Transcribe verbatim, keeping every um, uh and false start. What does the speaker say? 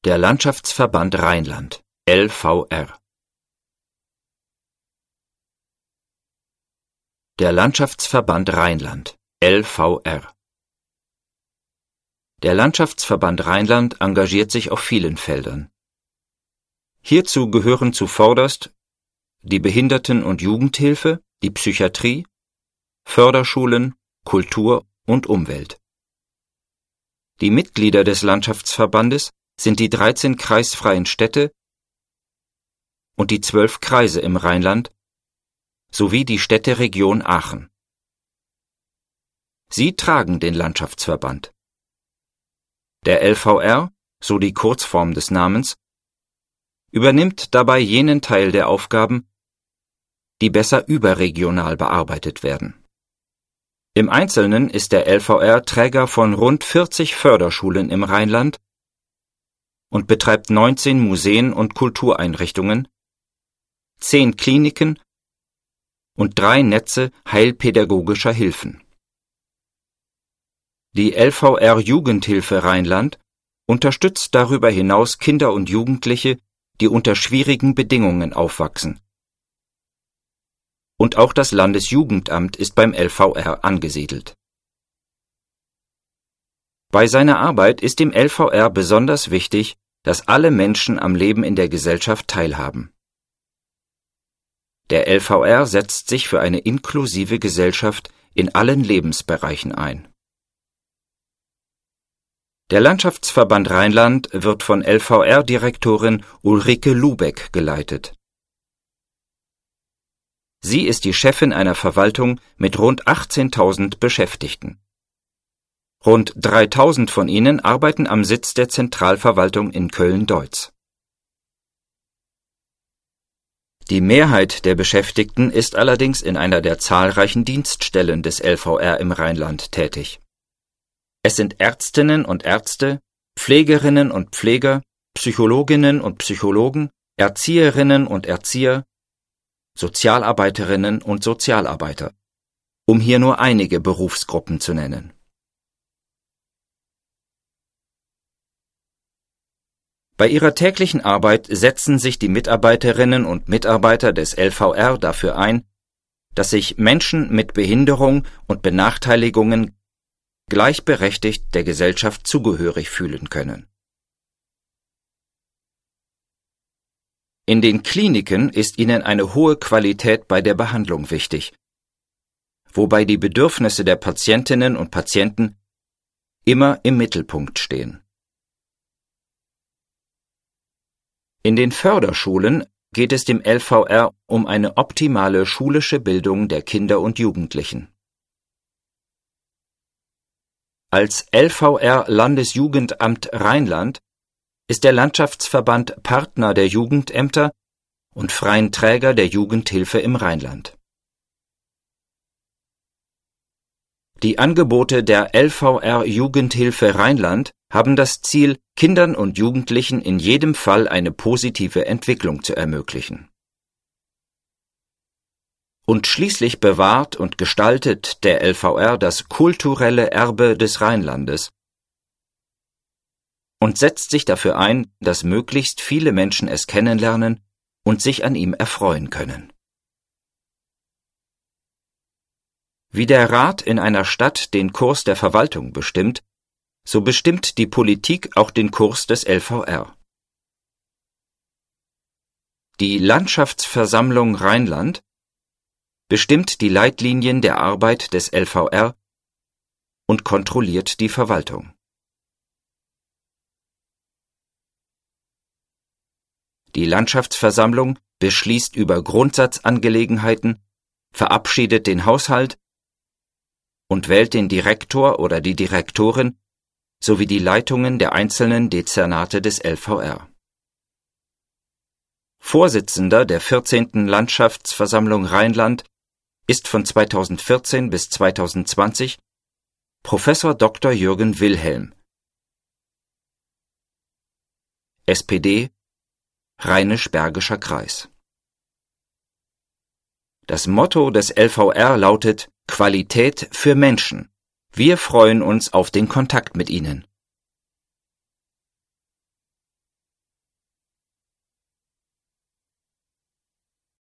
Der Landschaftsverband Rheinland L V R. Der Landschaftsverband Rheinland L V R. Der Landschaftsverband Rheinland engagiert sich auf vielen Feldern. Hierzu gehören zuvorderst die Behinderten- und Jugendhilfe, die Psychiatrie, Förderschulen, Kultur und Umwelt. Die Mitglieder des Landschaftsverbandes sind die dreizehn kreisfreien Städte und die zwölf Kreise im Rheinland sowie die Städteregion Aachen. Sie tragen den Landschaftsverband. Der L V R, so die Kurzform des Namens, übernimmt dabei jenen Teil der Aufgaben, die besser überregional bearbeitet werden. Im Einzelnen ist der L V R Träger von rund vierzig Förderschulen im Rheinland und betreibt neunzehn Museen und Kultureinrichtungen, zehn Kliniken und drei Netze heilpädagogischer Hilfen. Die L V R Jugendhilfe Rheinland unterstützt darüber hinaus Kinder und Jugendliche, die unter schwierigen Bedingungen aufwachsen. Und auch das Landesjugendamt ist beim L V R angesiedelt. Bei seiner Arbeit ist dem L V R besonders wichtig, dass alle Menschen am Leben in der Gesellschaft teilhaben. Der L V R setzt sich für eine inklusive Gesellschaft in allen Lebensbereichen ein. Der Landschaftsverband Rheinland wird von L V R-Direktorin Ulrike Lubeck geleitet. Sie ist die Chefin einer Verwaltung mit rund achtzehntausend Beschäftigten. Rund dreitausend von ihnen arbeiten am Sitz der Zentralverwaltung in Köln-Deutz. Die Mehrheit der Beschäftigten ist allerdings in einer der zahlreichen Dienststellen des L V R im Rheinland tätig. Es sind Ärztinnen und Ärzte, Pflegerinnen und Pfleger, Psychologinnen und Psychologen, Erzieherinnen und Erzieher, Sozialarbeiterinnen und Sozialarbeiter, um hier nur einige Berufsgruppen zu nennen. Bei ihrer täglichen Arbeit setzen sich die Mitarbeiterinnen und Mitarbeiter des L V R dafür ein, dass sich Menschen mit Behinderung und Benachteiligungen gleichberechtigt der Gesellschaft zugehörig fühlen können. In den Kliniken ist ihnen eine hohe Qualität bei der Behandlung wichtig, wobei die Bedürfnisse der Patientinnen und Patienten immer im Mittelpunkt stehen. In den Förderschulen geht es dem L V R um eine optimale schulische Bildung der Kinder und Jugendlichen. Als L V R Landesjugendamt Rheinland ist der Landschaftsverband Partner der Jugendämter und freien Träger der Jugendhilfe im Rheinland. Die Angebote der L V R Jugendhilfe Rheinland haben das Ziel, Kindern und Jugendlichen in jedem Fall eine positive Entwicklung zu ermöglichen. Und schließlich bewahrt und gestaltet der L V R das kulturelle Erbe des Rheinlandes und setzt sich dafür ein, dass möglichst viele Menschen es kennenlernen und sich an ihm erfreuen können. Wie der Rat in einer Stadt den Kurs der Verwaltung bestimmt, so bestimmt die Politik auch den Kurs des L V R. Die Landschaftsversammlung Rheinland bestimmt die Leitlinien der Arbeit des L V R und kontrolliert die Verwaltung. Die Landschaftsversammlung beschließt über Grundsatzangelegenheiten, verabschiedet den Haushalt und wählt den Direktor oder die Direktorin sowie die Leitungen der einzelnen Dezernate des L V R. Vorsitzender der vierzehnten Landschaftsversammlung Rheinland ist von zweitausendvierzehn bis zweitausendzwanzig Professor Doktor Jürgen Wilhelm, S P D, Rheinisch-Bergischer Kreis. Das Motto des L V R lautet Qualität für Menschen. Wir freuen uns auf den Kontakt mit Ihnen.